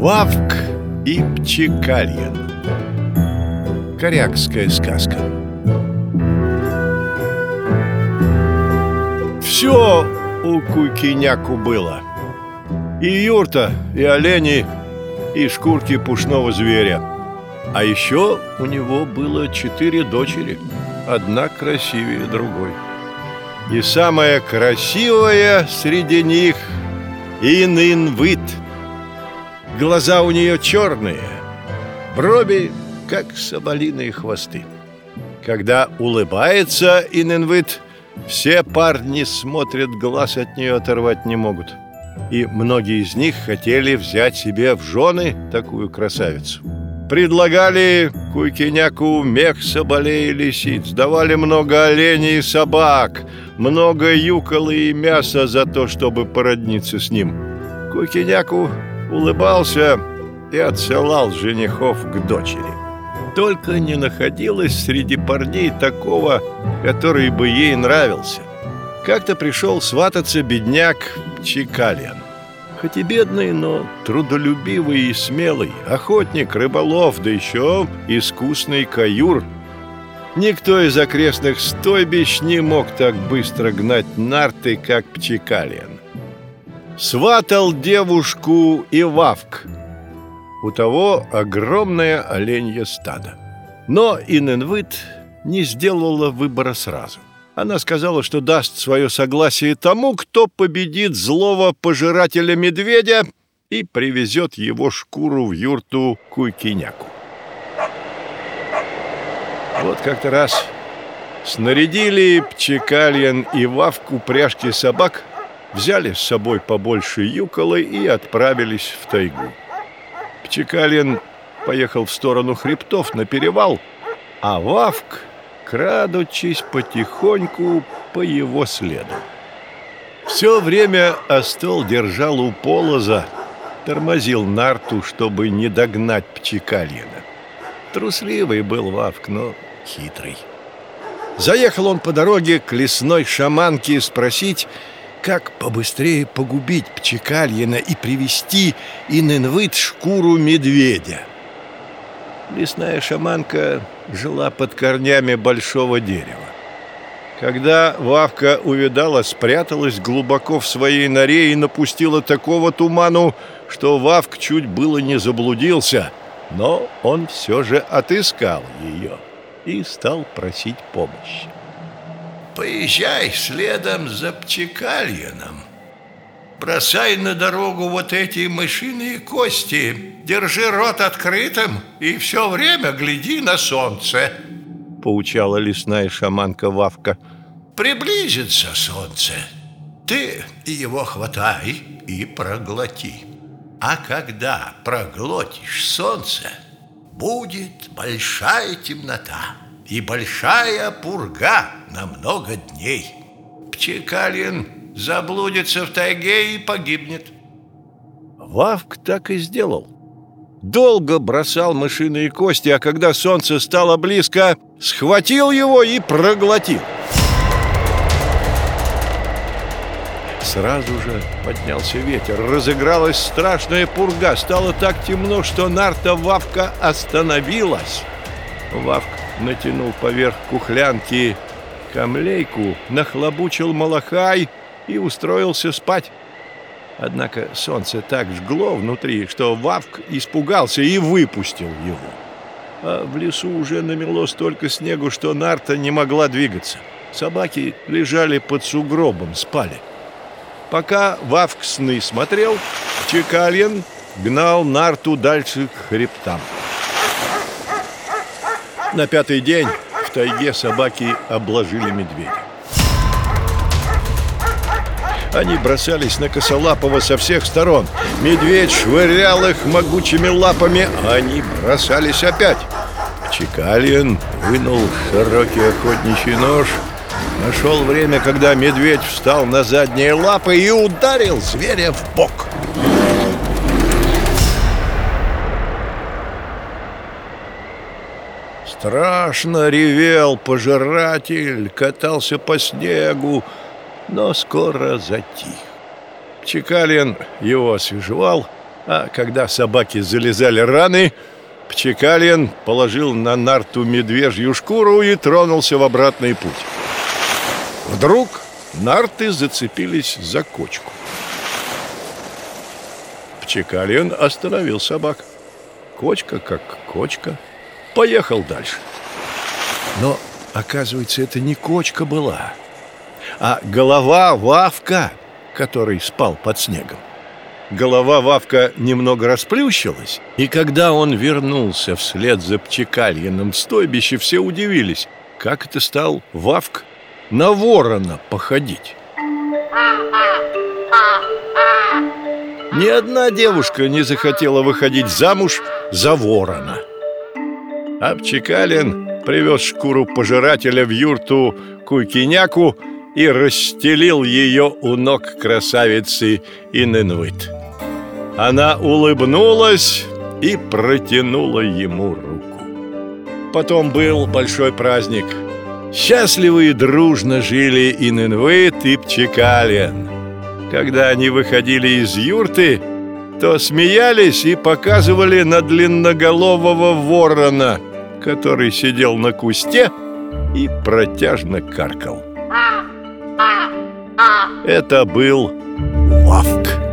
Вавк и Пчекальян. Корякская сказка. Все у Куйкиняку было. И юрта, и олени, и шкурки пушного зверя. А еще у него было 4 дочери, одна красивее другой. И самая красивая среди них — Инынвыт. Глаза у нее черные, брови, как соболиные хвосты. Когда улыбается Инынвыт, все парни смотрят, глаз от нее оторвать не могут. И многие из них хотели взять себе в жены такую красавицу. Предлагали Куйкиняку мех соболей и лисиц, давали много оленей и собак, много юколы и мяса за то, чтобы породниться с ним. Куйкиняку улыбался и отсылал женихов к дочери. Только не находилось среди парней такого, который бы ей нравился. Как-то пришел свататься бедняк Пчекальян. Хоть и бедный, но трудолюбивый и смелый, охотник, рыболов, да еще искусный каюр. Никто из окрестных стойбищ не мог так быстро гнать нарты, как Пчекальян. Сватал девушку и Вавк. У того огромное оленье стадо. Но Инынвыт не сделала выбора сразу. Она сказала, что даст свое согласие тому, кто победит злого пожирателя медведя и привезет его шкуру в юрту Куйкиняку. Вот как-то раз снарядили Пчекальян и Вавк упряжки собак, взяли с собой побольше юколы и отправились в тайгу. Пчекальян поехал в сторону хребтов на перевал, а Вавк, крадучись потихоньку по его следу. Все время Остол держал у полоза, тормозил нарту, чтобы не догнать Пчекальяна. Трусливый был Вавк, но хитрый. Заехал он по дороге к лесной шаманке спросить, как побыстрее погубить Пчекальяна и привести Инынвыт шкуру медведя. Лесная шаманка жила под корнями большого дерева. Когда Вавка увидала, спряталась глубоко в своей норе и напустила такого туману, что Вавк чуть было не заблудился, но он все же отыскал ее и стал просить помощи. Поезжай следом за Пчекальяном. Бросай на дорогу вот эти мышиные кости, держи рот открытым и все время гляди на солнце, — поучала лесная шаманка Вавка. Приблизится солнце, ты его хватай и проглоти. А когда проглотишь солнце, будет большая темнота и большая пурга на много дней. Пчекальян заблудится в тайге и погибнет. Вавк так и сделал. Долго бросал мышиные кости, а когда солнце стало близко, схватил его и проглотил. Сразу же поднялся ветер, разыгралась страшная пурга, стало так темно, что нарта Вавка остановилась. Вавк натянул поверх кухлянки камлейку, нахлобучил малахай и устроился спать. Однако солнце так жгло внутри, что Вавк испугался и выпустил его. А в лесу уже намело столько снегу, что нарта не могла двигаться. Собаки лежали под сугробом, спали. Пока Вавк сны смотрел, Пчекальян гнал нарту дальше к хребтам. На 5-й день в тайге собаки обложили медведя. Они бросались на Косолапого со всех сторон. Медведь швырял их могучими лапами, а они бросались опять. Пчекальян вынул широкий охотничий нож, нашел время, когда медведь встал на задние лапы и ударил зверя в бок. Страшно ревел пожиратель, катался по снегу, но скоро затих. Пчекальян его освежевал, А когда собаки залезали раны, Пчекальян положил на нарту медвежью шкуру и тронулся в обратный путь. Вдруг нарты зацепились за кочку. Пчекальян остановил собак. Кочка как кочка. Поехал дальше. Но, оказывается, это не кочка была, а голова Вавка, который спал под снегом. Голова Вавка немного расплющилась, и когда он вернулся вслед за Пчекальяном в стойбище, все удивились, как это стал Вавк на ворона походить. Ни одна девушка не захотела выходить замуж за ворона. А Пчекальян привез шкуру пожирателя в юрту Куйкиняку и расстелил ее у ног красавицы Иненвыт. Она улыбнулась и протянула ему руку. Потом был большой праздник. Счастливо и дружно жили Иненвыт и Пчекальян. Когда они выходили из юрты, то смеялись и показывали на длинноголового ворона, который сидел на кусте и протяжно каркал. Это был Вавк.